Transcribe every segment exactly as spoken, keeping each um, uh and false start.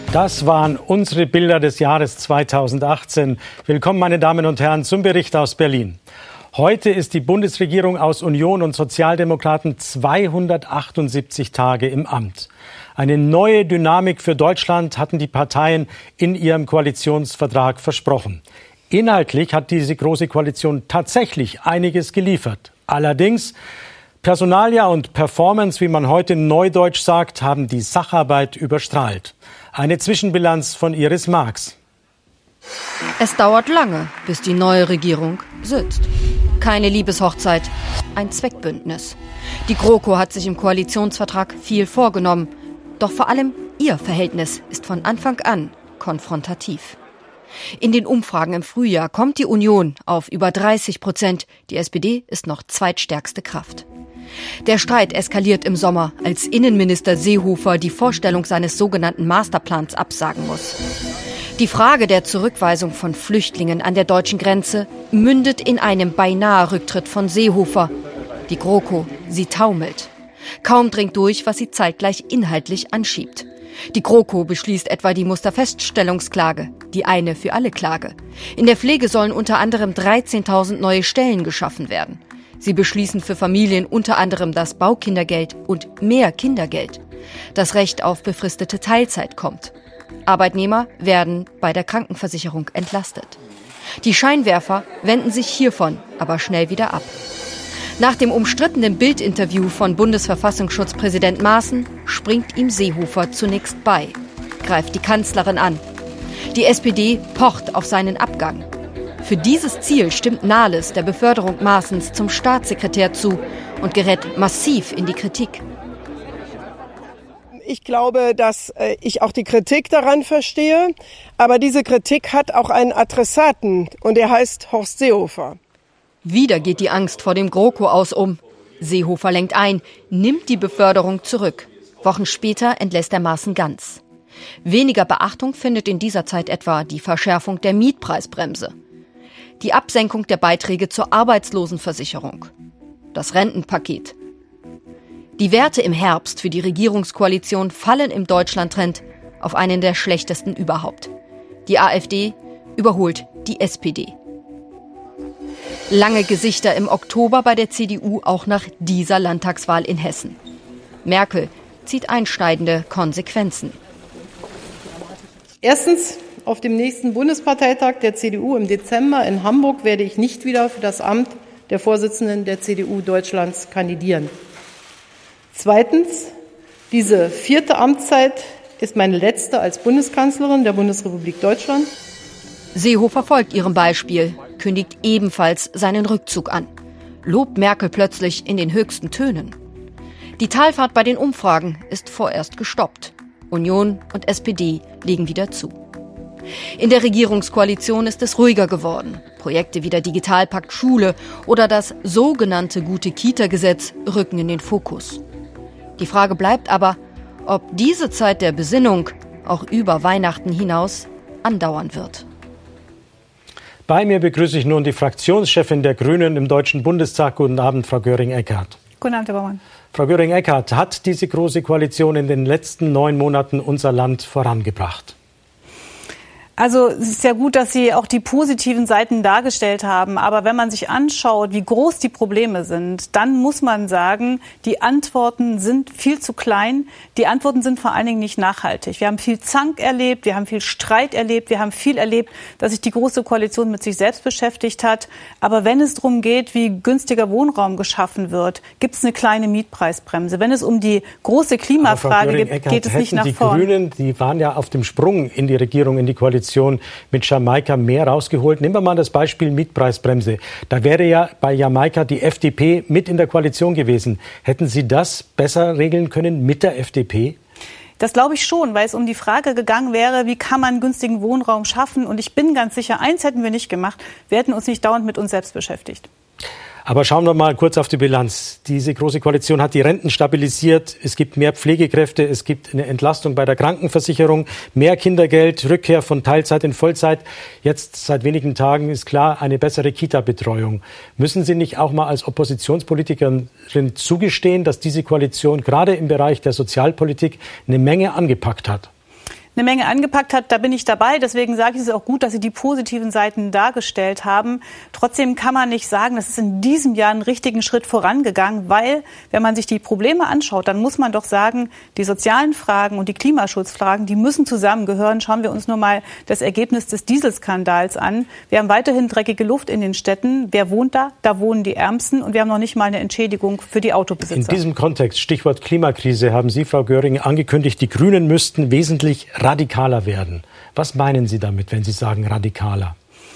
Das waren unsere Bilder des Jahres zweitausendachtzehn. Willkommen, meine Damen und Herren, zum Bericht aus Berlin. Heute ist die Bundesregierung aus Union und Sozialdemokraten zweihundertachtundsiebzig Tage im Amt. Eine neue Dynamik für Deutschland hatten die Parteien in ihrem Koalitionsvertrag versprochen. Inhaltlich hat diese Große Koalition tatsächlich einiges geliefert. Allerdings, Personalia und Performance, wie man heute neudeutsch sagt, haben die Sacharbeit überstrahlt. Eine Zwischenbilanz von Iris Marx. Es dauert lange, bis die neue Regierung sitzt. Keine Liebeshochzeit, ein Zweckbündnis. Die GroKo hat sich im Koalitionsvertrag viel vorgenommen. Doch vor allem ihr Verhältnis ist von Anfang an konfrontativ. In den Umfragen im Frühjahr kommt die Union auf über dreißig Prozent. Die S P D ist noch zweitstärkste Kraft. Der Streit eskaliert im Sommer, als Innenminister Seehofer die Vorstellung seines sogenannten Masterplans absagen muss. Die Frage der Zurückweisung von Flüchtlingen an der deutschen Grenze mündet in einem beinahe Rücktritt von Seehofer. Die GroKo, sie taumelt. Kaum dringt durch, was sie zeitgleich inhaltlich anschiebt. Die GroKo beschließt etwa die Musterfeststellungsklage, die eine für alle Klage. In der Pflege sollen unter anderem dreizehntausend neue Stellen geschaffen werden. Sie beschließen für Familien unter anderem das Baukindergeld und mehr Kindergeld. Das Recht auf befristete Teilzeit kommt. Arbeitnehmer werden bei der Krankenversicherung entlastet. Die Scheinwerfer wenden sich hiervon aber schnell wieder ab. Nach dem umstrittenen Bild-Interview von Bundesverfassungsschutzpräsident Maaßen springt ihm Seehofer zunächst bei, greift die Kanzlerin an. Die S P D pocht auf seinen Abgang. Für dieses Ziel stimmt Nahles der Beförderung Maaßens zum Staatssekretär zu und gerät massiv in die Kritik. Ich glaube, dass ich auch die Kritik daran verstehe, aber diese Kritik hat auch einen Adressaten und er heißt Horst Seehofer. Wieder geht die Angst vor dem GroKo aus um. Seehofer lenkt ein, nimmt die Beförderung zurück. Wochen später entlässt er Maaßen ganz. Weniger Beachtung findet in dieser Zeit etwa die Verschärfung der Mietpreisbremse, die Absenkung der Beiträge zur Arbeitslosenversicherung, das Rentenpaket. Die Werte im Herbst für die Regierungskoalition fallen im Deutschlandtrend auf einen der schlechtesten überhaupt. Die AfD überholt die S P D. Lange Gesichter im Oktober bei der C D U auch nach dieser Landtagswahl in Hessen. Merkel zieht einschneidende Konsequenzen. Erstens, auf dem nächsten Bundesparteitag der C D U im Dezember in Hamburg werde ich nicht wieder für das Amt der Vorsitzenden der C D U Deutschlands kandidieren. Zweitens, diese vierte Amtszeit ist meine letzte als Bundeskanzlerin der Bundesrepublik Deutschland. Seehofer folgt ihrem Beispiel, kündigt ebenfalls seinen Rückzug an. Lobt Merkel plötzlich in den höchsten Tönen. Die Talfahrt bei den Umfragen ist vorerst gestoppt. Union und S P D legen wieder zu. In der Regierungskoalition ist es ruhiger geworden. Projekte wie der Digitalpakt Schule oder das sogenannte Gute-Kita-Gesetz rücken in den Fokus. Die Frage bleibt aber, ob diese Zeit der Besinnung auch über Weihnachten hinaus andauern wird. Bei mir begrüße ich nun die Fraktionschefin der Grünen im Deutschen Bundestag. Guten Abend, Frau Göring-Eckardt. Guten Abend, Herr Baumann. Frau Göring-Eckardt, hat diese Große Koalition in den letzten neun Monaten unser Land vorangebracht? Also es ist ja gut, dass Sie auch die positiven Seiten dargestellt haben. Aber wenn man sich anschaut, wie groß die Probleme sind, dann muss man sagen, die Antworten sind viel zu klein. Die Antworten sind vor allen Dingen nicht nachhaltig. Wir haben viel Zank erlebt, wir haben viel Streit erlebt, wir haben viel erlebt, dass sich die Große Koalition mit sich selbst beschäftigt hat. Aber wenn es darum geht, wie günstiger Wohnraum geschaffen wird, gibt es eine kleine Mietpreisbremse. Wenn es um die große Klimafrage geht, geht es nicht nach vorn. Die Grünen, die waren ja auf dem Sprung in die Regierung, in die Koalition mit Jamaika mehr rausgeholt. Nehmen wir mal das Beispiel Mietpreisbremse. Da wäre ja bei Jamaika die F D P mit in der Koalition gewesen. Hätten Sie das besser regeln können mit der F D P? Das glaube ich schon, weil es um die Frage gegangen wäre, wie kann man günstigen Wohnraum schaffen? Und ich bin ganz sicher, eins hätten wir nicht gemacht. Wir hätten uns nicht dauernd mit uns selbst beschäftigt. Aber schauen wir mal kurz auf die Bilanz. Diese Große Koalition hat die Renten stabilisiert. Es gibt mehr Pflegekräfte. Es gibt eine Entlastung bei der Krankenversicherung, mehr Kindergeld, Rückkehr von Teilzeit in Vollzeit. Jetzt seit wenigen Tagen ist klar, eine bessere Kita-Betreuung. Müssen Sie nicht auch mal als Oppositionspolitikerin zugestehen, dass diese Koalition gerade im Bereich der Sozialpolitik eine Menge angepackt hat? eine Menge angepackt hat, da bin ich dabei. Deswegen sage ich es auch gut, dass Sie die positiven Seiten dargestellt haben. Trotzdem kann man nicht sagen, das ist in diesem Jahr einen richtigen Schritt vorangegangen, weil, wenn man sich die Probleme anschaut, dann muss man doch sagen, die sozialen Fragen und die Klimaschutzfragen, die müssen zusammengehören. Schauen wir uns nur mal das Ergebnis des Dieselskandals an. Wir haben weiterhin dreckige Luft in den Städten. Wer wohnt da? Da wohnen die Ärmsten. Und wir haben noch nicht mal eine Entschädigung für die Autobesitzer. In diesem Kontext, Stichwort Klimakrise, haben Sie, Frau Göring, angekündigt, die Grünen müssten wesentlich radikaler werden. Was meinen Sie damit, wenn Sie sagen radikaler?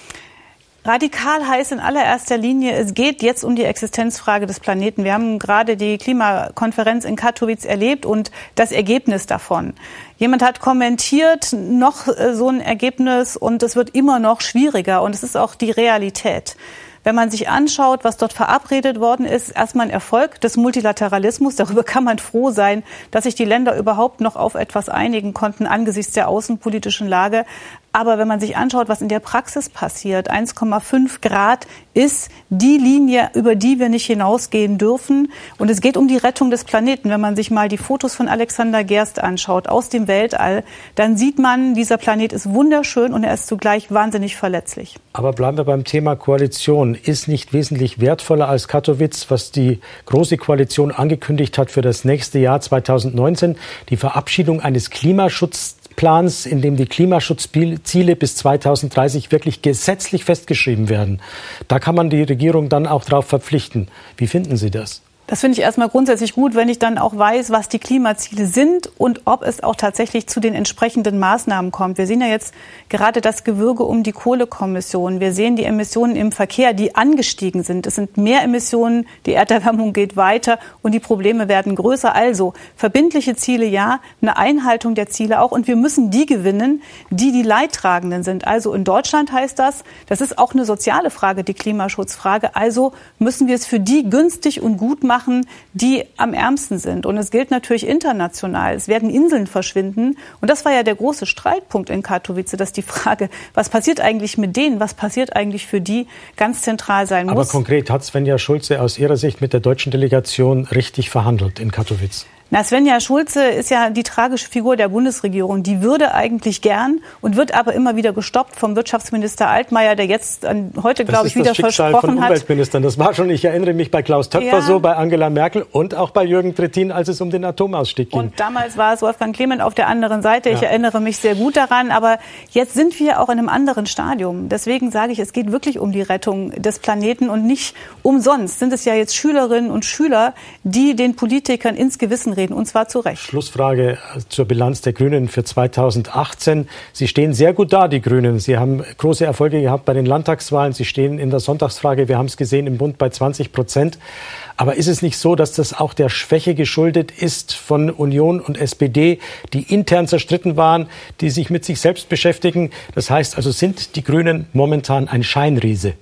Radikal heißt in allererster Linie, es geht jetzt um die Existenzfrage des Planeten. Wir haben gerade die Klimakonferenz in Katowice erlebt und das Ergebnis davon. Jemand hat kommentiert, noch so ein Ergebnis und es wird immer noch schwieriger und es ist auch die Realität. Wenn man sich anschaut, was dort verabredet worden ist, erstmal ein Erfolg des Multilateralismus. Darüber kann man froh sein, dass sich die Länder überhaupt noch auf etwas einigen konnten angesichts der außenpolitischen Lage. Aber wenn man sich anschaut, was in der Praxis passiert, eins Komma fünf Grad ist die Linie, über die wir nicht hinausgehen dürfen. Und es geht um die Rettung des Planeten. Wenn man sich mal die Fotos von Alexander Gerst anschaut aus dem Weltall, dann sieht man, dieser Planet ist wunderschön und er ist zugleich wahnsinnig verletzlich. Aber bleiben wir beim Thema Koalition. Ist nicht wesentlich wertvoller als Katowice, was die Große Koalition angekündigt hat für das nächste Jahr zweitausendneunzehn, die Verabschiedung eines Klimaschutzplans, in dem die Klimaschutzziele bis zweitausenddreißig wirklich gesetzlich festgeschrieben werden. Da kann man die Regierung dann auch darauf verpflichten. Wie finden Sie das? Das finde ich erstmal grundsätzlich gut, wenn ich dann auch weiß, was die Klimaziele sind und ob es auch tatsächlich zu den entsprechenden Maßnahmen kommt. Wir sehen ja jetzt gerade das Gewürge um die Kohlekommission. Wir sehen die Emissionen im Verkehr, die angestiegen sind. Es sind mehr Emissionen, die Erderwärmung geht weiter und die Probleme werden größer. Also verbindliche Ziele ja, eine Einhaltung der Ziele auch. Und wir müssen die gewinnen, die die Leidtragenden sind. Also in Deutschland heißt das, das ist auch eine soziale Frage, die Klimaschutzfrage. Also müssen wir es für die günstig und gut machen, machen, die am ärmsten sind. Und es gilt natürlich international. Es werden Inseln verschwinden. Und das war ja der große Streitpunkt in Katowice, dass die Frage, was passiert eigentlich mit denen, was passiert eigentlich für die, ganz zentral sein muss. Aber konkret hat Svenja Schulze aus Ihrer Sicht mit der deutschen Delegation richtig verhandelt in Katowice? Na, Svenja Schulze ist ja die tragische Figur der Bundesregierung. Die würde eigentlich gern und wird aber immer wieder gestoppt vom Wirtschaftsminister Altmaier, der jetzt an, heute, glaube ich, wieder versprochen hat. Das ist das Schicksal von Umweltministern. Das war schon, ich erinnere mich, bei Klaus Töpfer ja. so, bei Angela Merkel und auch bei Jürgen Trittin, als es um den Atomausstieg ging. Und damals war es Wolfgang Clement auf der anderen Seite. Ich ja. erinnere mich sehr gut daran. Aber jetzt sind wir auch in einem anderen Stadium. Deswegen sage ich, es geht wirklich um die Rettung des Planeten und nicht umsonst sind es ja jetzt Schülerinnen und Schüler, die den Politikern ins Gewissen reden. Und zwar zu Recht. Schlussfrage zur Bilanz der Grünen für zweitausendachtzehn. Sie stehen sehr gut da, die Grünen. Sie haben große Erfolge gehabt bei den Landtagswahlen. Sie stehen in der Sonntagsfrage, wir haben es gesehen, im Bund bei zwanzig Prozent. Aber ist es nicht so, dass das auch der Schwäche geschuldet ist von Union und S P D, die intern zerstritten waren, die sich mit sich selbst beschäftigen? Das heißt also, sind die Grünen momentan ein Scheinriese?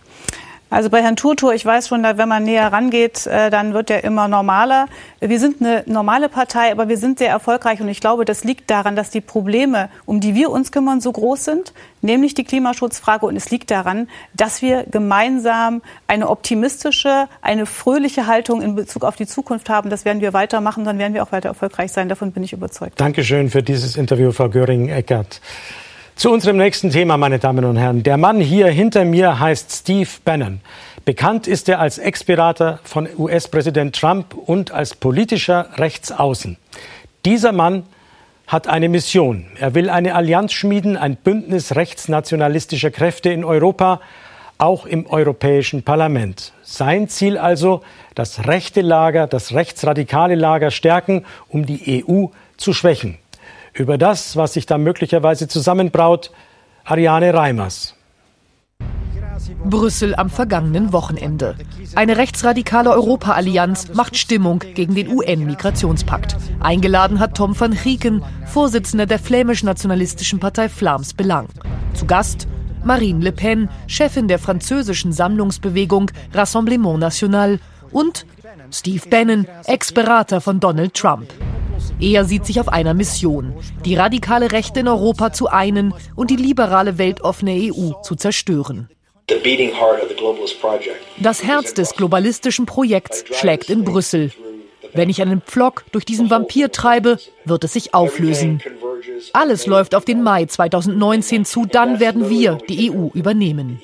Also bei Herrn Turtur, ich weiß schon, wenn man näher rangeht, dann wird er immer normaler. Wir sind eine normale Partei, aber wir sind sehr erfolgreich. Und ich glaube, das liegt daran, dass die Probleme, um die wir uns kümmern, so groß sind, nämlich die Klimaschutzfrage. Und es liegt daran, dass wir gemeinsam eine optimistische, eine fröhliche Haltung in Bezug auf die Zukunft haben. Das werden wir weitermachen, dann werden wir auch weiter erfolgreich sein. Davon bin ich überzeugt. Dankeschön für dieses Interview, Frau Göring-Eckardt. Zu unserem nächsten Thema, meine Damen und Herren. Der Mann hier hinter mir heißt Steve Bannon. Bekannt ist er als Ex-Berater von U S-Präsident Trump und als politischer Rechtsaußen. Dieser Mann hat eine Mission. Er will eine Allianz schmieden, ein Bündnis rechtsnationalistischer Kräfte in Europa, auch im Europäischen Parlament. Sein Ziel also, das rechte Lager, das rechtsradikale Lager stärken, um die E U zu schwächen. Über das, was sich da möglicherweise zusammenbraut, Ariane Reimers. Brüssel am vergangenen Wochenende. Eine rechtsradikale Europa-Allianz macht Stimmung gegen den U N-Migrationspakt. Eingeladen hat Tom van Grieken, Vorsitzender der flämisch-nationalistischen Partei Vlaams Belang. Zu Gast Marine Le Pen, Chefin der französischen Sammlungsbewegung Rassemblement National und Steve Bannon, Ex-Berater von Donald Trump. Er sieht sich auf einer Mission, die radikale Rechte in Europa zu einen und die liberale, weltoffene E U zu zerstören. Das Herz des globalistischen Projekts schlägt in Brüssel. Wenn ich einen Pflock durch diesen Vampir treibe, wird es sich auflösen. Alles läuft auf den Mai zweitausendneunzehn zu, dann werden wir die E U übernehmen.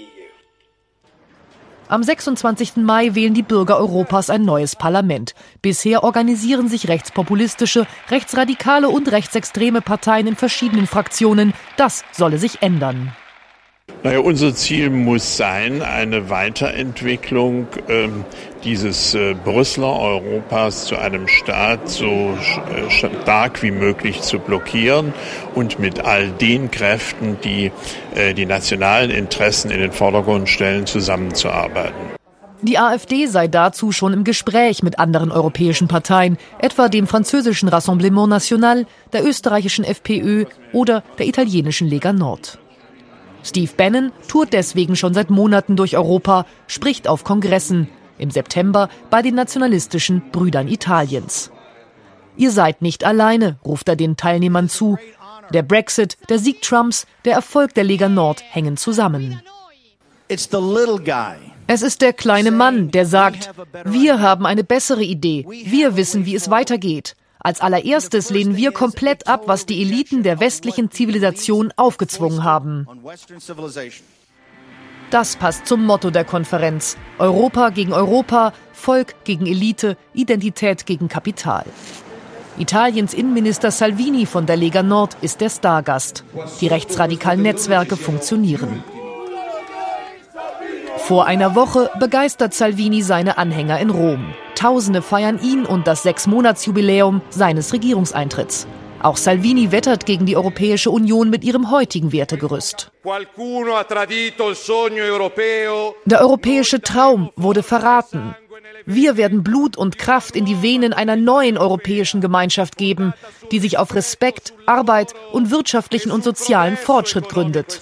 Am sechsundzwanzigsten Mai wählen die Bürger Europas ein neues Parlament. Bisher organisieren sich rechtspopulistische, rechtsradikale und rechtsextreme Parteien in verschiedenen Fraktionen. Das solle sich ändern. Naja, unser Ziel muss sein, eine Weiterentwicklung äh, dieses äh, Brüsseler Europas zu einem Staat so äh, stark wie möglich zu blockieren und mit all den Kräften, die äh, die nationalen Interessen in den Vordergrund stellen, zusammenzuarbeiten. Die AfD sei dazu schon im Gespräch mit anderen europäischen Parteien, etwa dem französischen Rassemblement National, der österreichischen FPÖ oder der italienischen Lega Nord. Steve Bannon tourt deswegen schon seit Monaten durch Europa, spricht auf Kongressen, im September bei den nationalistischen Brüdern Italiens. Ihr seid nicht alleine, ruft er den Teilnehmern zu. Der Brexit, der Sieg Trumps, der Erfolg der Lega Nord hängen zusammen. Es ist der kleine Mann, der sagt, wir haben eine bessere Idee, wir wissen, wie es weitergeht. Als allererstes lehnen wir komplett ab, was die Eliten der westlichen Zivilisation aufgezwungen haben. Das passt zum Motto der Konferenz. Europa gegen Europa, Volk gegen Elite, Identität gegen Kapital. Italiens Innenminister Salvini von der Lega Nord ist der Stargast. Die rechtsradikalen Netzwerke funktionieren. Vor einer Woche begeistert Salvini seine Anhänger in Rom. Tausende feiern ihn und das Sechsmonatsjubiläum seines Regierungseintritts. Auch Salvini wettert gegen die Europäische Union mit ihrem heutigen Wertegerüst. Der europäische Traum wurde verraten. Wir werden Blut und Kraft in die Venen einer neuen europäischen Gemeinschaft geben, die sich auf Respekt, Arbeit und wirtschaftlichen und sozialen Fortschritt gründet.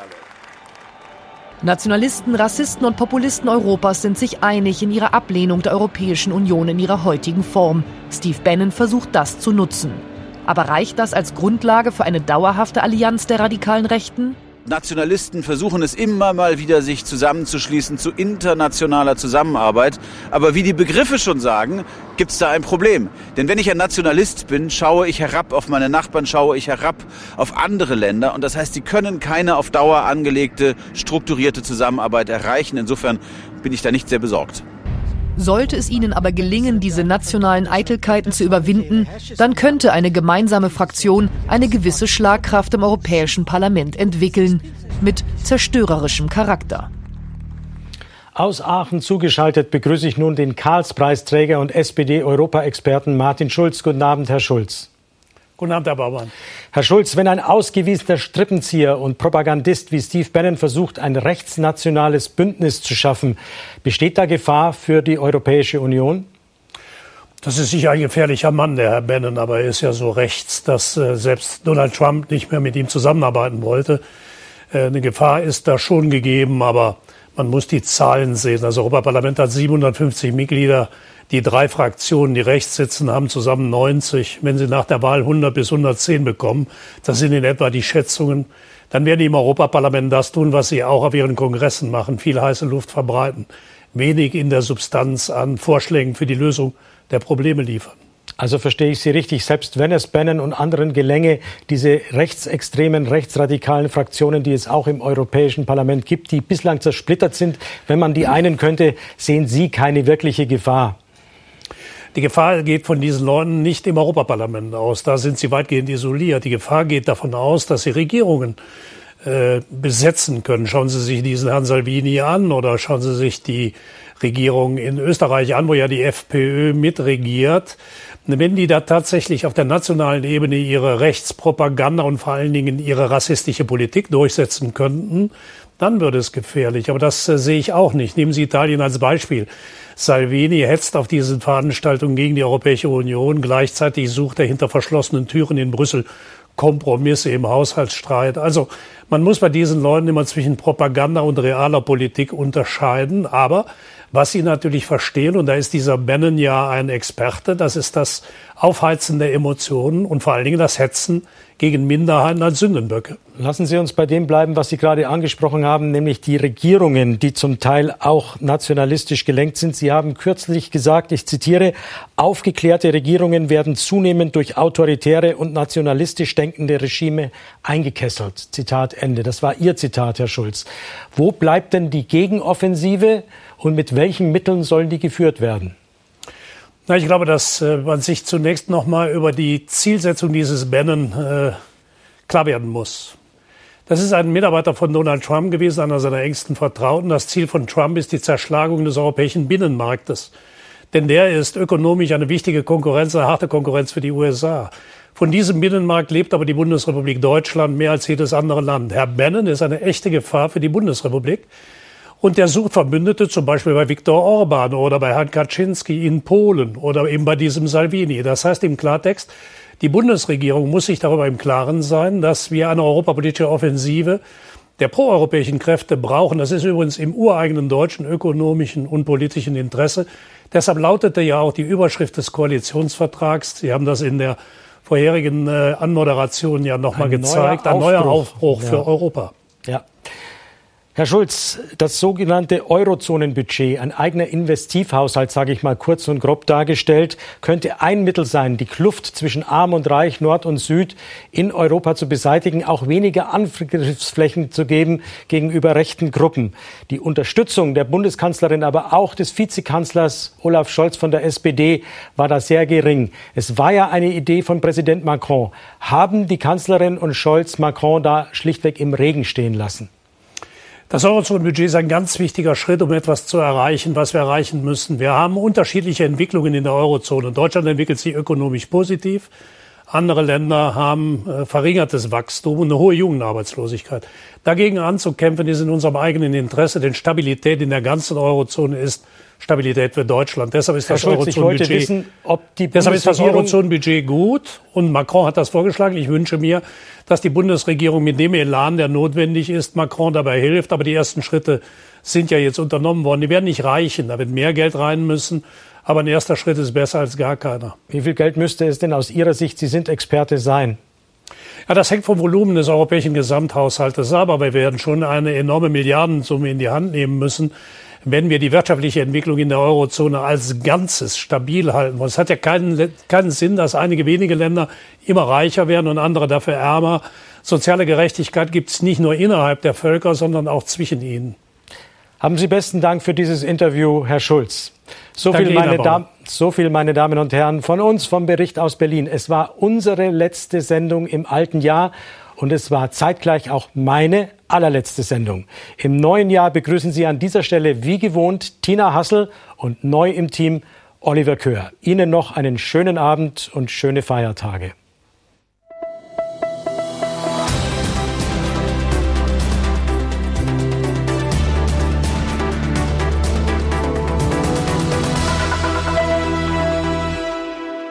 Nationalisten, Rassisten und Populisten Europas sind sich einig in ihrer Ablehnung der Europäischen Union in ihrer heutigen Form. Steve Bannon versucht das zu nutzen. Aber reicht das als Grundlage für eine dauerhafte Allianz der radikalen Rechten? Nationalisten versuchen es immer mal wieder, sich zusammenzuschließen zu internationaler Zusammenarbeit. Aber wie die Begriffe schon sagen, gibt es da ein Problem. Denn wenn ich ein Nationalist bin, schaue ich herab auf meine Nachbarn, schaue ich herab auf andere Länder. Und das heißt, sie können keine auf Dauer angelegte, strukturierte Zusammenarbeit erreichen. Insofern bin ich da nicht sehr besorgt. Sollte es ihnen aber gelingen, diese nationalen Eitelkeiten zu überwinden, dann könnte eine gemeinsame Fraktion eine gewisse Schlagkraft im Europäischen Parlament entwickeln, mit zerstörerischem Charakter. Aus Aachen zugeschaltet begrüße ich nun den Karlspreisträger und S P D-Europa-Experten Martin Schulz. Guten Abend, Herr Schulz. Guten Abend, Herr Baumann. Herr Schulz, wenn ein ausgewiesener Strippenzieher und Propagandist wie Steve Bannon versucht, ein rechtsnationales Bündnis zu schaffen, besteht da Gefahr für die Europäische Union? Das ist sicher ein gefährlicher Mann, der Herr Bannon, aber er ist ja so rechts, dass äh, selbst Donald Trump nicht mehr mit ihm zusammenarbeiten wollte. Äh, eine Gefahr ist da schon gegeben, aber man muss die Zahlen sehen. Das Europaparlament hat siebenhundertfünfzig Mitglieder. Die drei Fraktionen, die rechts sitzen, haben zusammen neunzig. Wenn sie nach der Wahl hundert bis hundertzehn bekommen, das sind in etwa die Schätzungen, dann werden die im Europaparlament das tun, was sie auch auf ihren Kongressen machen, viel heiße Luft verbreiten, wenig in der Substanz an Vorschlägen für die Lösung der Probleme liefern. Also verstehe ich Sie richtig, selbst wenn es Bannon und anderen gelänge, diese rechtsextremen, rechtsradikalen Fraktionen, die es auch im Europäischen Parlament gibt, die bislang zersplittert sind, wenn man die einen könnte, sehen Sie keine wirkliche Gefahr? Die Gefahr geht von diesen Leuten nicht im Europaparlament aus. Da sind sie weitgehend isoliert. Die Gefahr geht davon aus, dass sie Regierungen äh, besetzen können. Schauen Sie sich diesen Herrn Salvini an oder schauen Sie sich die Regierung in Österreich an, wo ja die FPÖ mitregiert. Wenn die da tatsächlich auf der nationalen Ebene ihre Rechtspropaganda und vor allen Dingen ihre rassistische Politik durchsetzen könnten, dann würde es gefährlich. Aber das äh, sehe ich auch nicht. Nehmen Sie Italien als Beispiel. Salvini hetzt auf diesen Veranstaltungen gegen die Europäische Union. Gleichzeitig sucht er hinter verschlossenen Türen in Brüssel Kompromisse im Haushaltsstreit. Also man muss bei diesen Leuten immer zwischen Propaganda und realer Politik unterscheiden. Aber Was sie natürlich verstehen, und da ist dieser Bannon ja ein Experte, das ist das Aufheizen der Emotionen und vor allen Dingen das Hetzen gegen Minderheiten als Sündenböcke. Lassen Sie uns bei dem bleiben, was Sie gerade angesprochen haben, nämlich die Regierungen, die zum Teil auch nationalistisch gelenkt sind. Sie haben kürzlich gesagt, ich zitiere, aufgeklärte Regierungen werden zunehmend durch autoritäre und nationalistisch denkende Regime eingekesselt. Zitat Ende. Das war Ihr Zitat, Herr Schulz. Wo bleibt denn die Gegenoffensive und mit welchen Mitteln sollen die geführt werden? Na, ich glaube, dass äh, man sich zunächst noch mal über die Zielsetzung dieses Bannon äh, klar werden muss. Das ist ein Mitarbeiter von Donald Trump gewesen, einer seiner engsten Vertrauten. Das Ziel von Trump ist die Zerschlagung des europäischen Binnenmarktes. Denn der ist ökonomisch eine wichtige Konkurrenz, eine harte Konkurrenz für die U S A. Von diesem Binnenmarkt lebt aber die Bundesrepublik Deutschland mehr als jedes andere Land. Herr Bannon ist eine echte Gefahr für die Bundesrepublik. Und der sucht Verbündete, zum Beispiel bei Viktor Orban oder bei Herrn Kaczynski in Polen oder eben bei diesem Salvini. Das heißt im Klartext, die Bundesregierung muss sich darüber im Klaren sein, dass wir eine europapolitische Offensive der proeuropäischen Kräfte brauchen. Das ist übrigens im ureigenen deutschen ökonomischen und politischen Interesse. Deshalb lautete ja auch die Überschrift des Koalitionsvertrags, Sie haben das in der vorherigen äh, Anmoderation ja nochmal gezeigt, ein neuer Aufbruch für Europa. Ja. Herr Schulz, das sogenannte Eurozonenbudget, ein eigener Investivhaushalt, sage ich mal kurz und grob dargestellt, könnte ein Mittel sein, die Kluft zwischen Arm und Reich, Nord und Süd in Europa zu beseitigen, auch weniger Angriffsflächen zu geben gegenüber rechten Gruppen. Die Unterstützung der Bundeskanzlerin, aber auch des Vizekanzlers Olaf Scholz von der S P D war da sehr gering. Es war ja eine Idee von Präsident Macron. Haben die Kanzlerin und Scholz Macron da schlichtweg im Regen stehen lassen? Das Eurozonenbudget ist ein ganz wichtiger Schritt, um etwas zu erreichen, was wir erreichen müssen. Wir haben unterschiedliche Entwicklungen in der Eurozone. Deutschland entwickelt sich ökonomisch positiv. Andere Länder haben äh, verringertes Wachstum und eine hohe Jugendarbeitslosigkeit. Dagegen anzukämpfen ist in unserem eigenen Interesse, denn Stabilität in der ganzen Eurozone ist Stabilität für Deutschland. Deshalb ist das Eurozonenbudget, deshalb ist das Eurozonenbudget gut und Macron hat das vorgeschlagen. Ich wünsche mir, dass die Bundesregierung mit dem Elan, der notwendig ist, Macron dabei hilft. Aber die ersten Schritte sind ja jetzt unternommen worden. Die werden nicht reichen, da wird mehr Geld rein müssen. Aber ein erster Schritt ist besser als gar keiner. Wie viel Geld müsste es denn aus Ihrer Sicht, Sie sind Experte, sein? Ja, das hängt vom Volumen des europäischen Gesamthaushaltes ab. Aber wir werden schon eine enorme Milliardensumme in die Hand nehmen müssen, wenn wir die wirtschaftliche Entwicklung in der Eurozone als Ganzes stabil halten wollen. Es hat ja keinen, keinen Sinn, dass einige wenige Länder immer reicher werden und andere dafür ärmer. Soziale Gerechtigkeit gibt es nicht nur innerhalb der Völker, sondern auch zwischen ihnen. Haben Sie besten Dank für dieses Interview, Herr Schulz. So viel, meine Damen, so viel, meine Damen und Herren, von uns, vom Bericht aus Berlin. Es war unsere letzte Sendung im alten Jahr. Und es war zeitgleich auch meine allerletzte Sendung. Im neuen Jahr begrüßen Sie an dieser Stelle wie gewohnt Tina Hassel und neu im Team Oliver Köhr. Ihnen noch einen schönen Abend und schöne Feiertage.